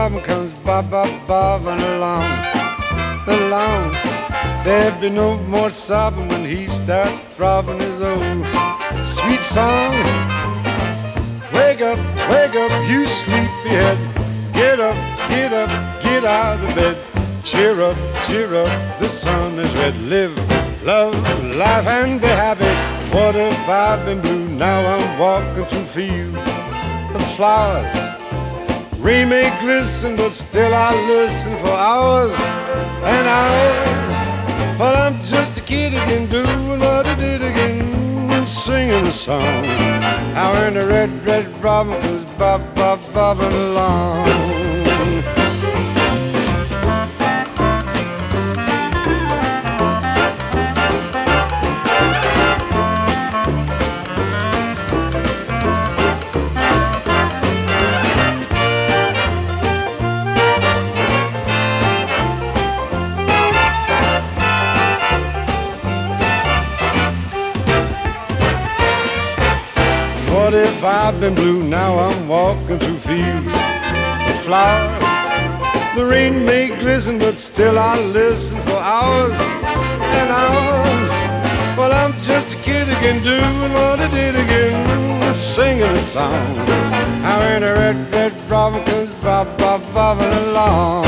robin comes bobbing along. There'll be no more sobbing when he starts throbbing his old sweet song. Wake up, you sleepyhead. Get up, get out of bed. Cheer up, the sun is red. Live, love, laugh, and be happy. What if I've been blue? Now I'm walking through fields of flowers. Rain may glisten, but still I listen for hours and hours. But I'm just a kid again, doing what I did again, singing a song. How in the red robin goes bobbing along. 45 been blue, now I'm walking through fields of flowers. The rain may glisten, but still I listen for hours and hours. Well, I'm just a kid again, doing what I did again, singing a song. How in a red robin comes bobbing along.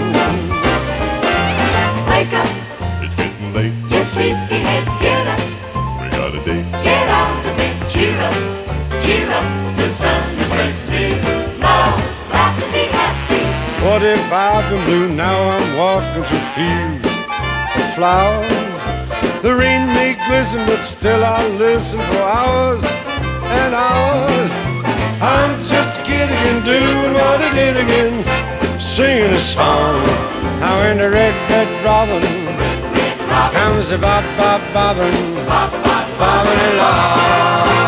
Wake up, it's getting late. You sleepyhead, get up. We got a date. Get out of bed, cheer up, the sun is red. Live, love, laugh and be happy. 45 been blue, now I'm walking through fields of flowers. The rain may glisten, but still I listen for hours and hours. I'm just a kid again, doing what I did again, singing a song. How in the red robin comes a bobbing along.